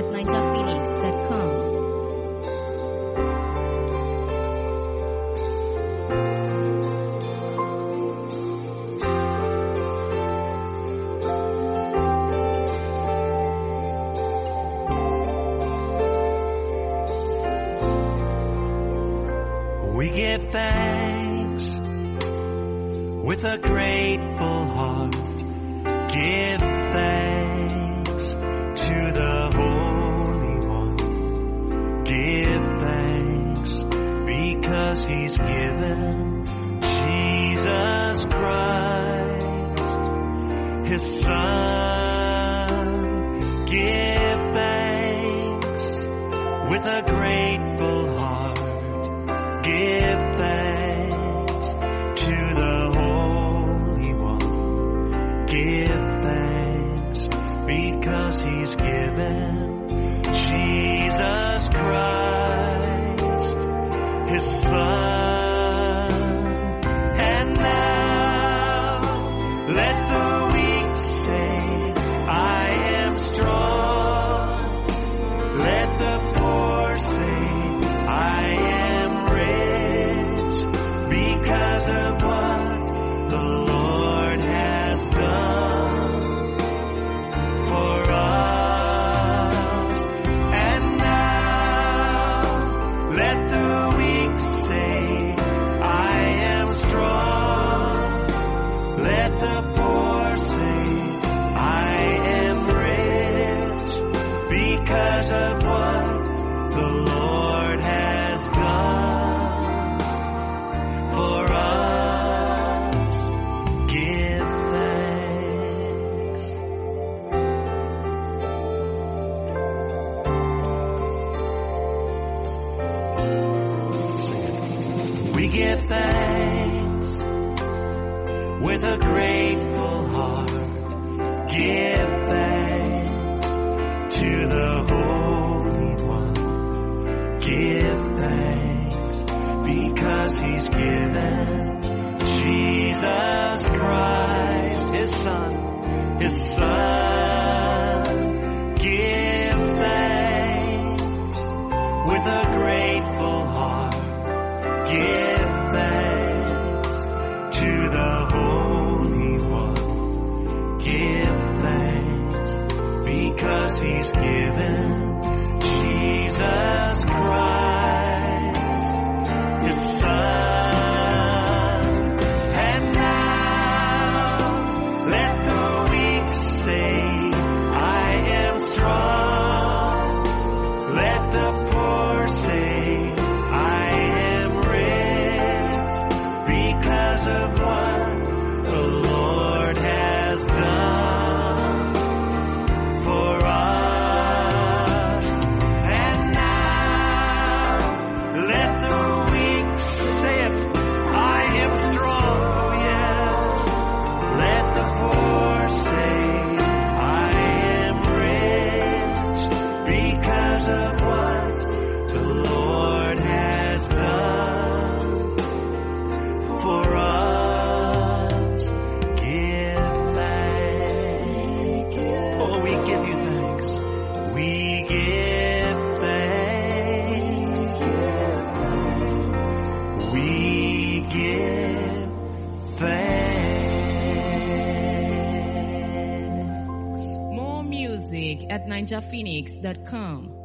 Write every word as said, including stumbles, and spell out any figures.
at ninja phoenix dot com. We give thanks with a grateful heart. Give thanks to the Holy One. Give thanks because He's given Jesus Christ, His Son. Give thanks with a grateful heart. Give thanks to the Holy One. Give thanks because He's given Jesus Christ, His Son. And now let the weak say, I am strong. Let the poor say, I am rich because of what the Lord has done for us. And now let the weak say, I am strong. Let the poor say, I am rich because of what the Lord has done for us. Give thanks. Sing it. We give thanks with a grateful heart. Give thanks to the Holy One. Give thanks because He's given Jesus Christ, His Son, His Son. Give thanks with a grateful heart. Give thanks to the Holy One. Give thanks because He's given Jesus Christ, His Son. And now let the weak say, I am strong. Let the poor say, I am rich because of what the Lord has done for us. And now let the weak say it, I am strong, oh yeah. Let the poor say, I am rich because of what the Lord has done for us. Give thanks. Oh, we give you thanks. We give thanks. We give thanks. More music at ninja phoenix dot com.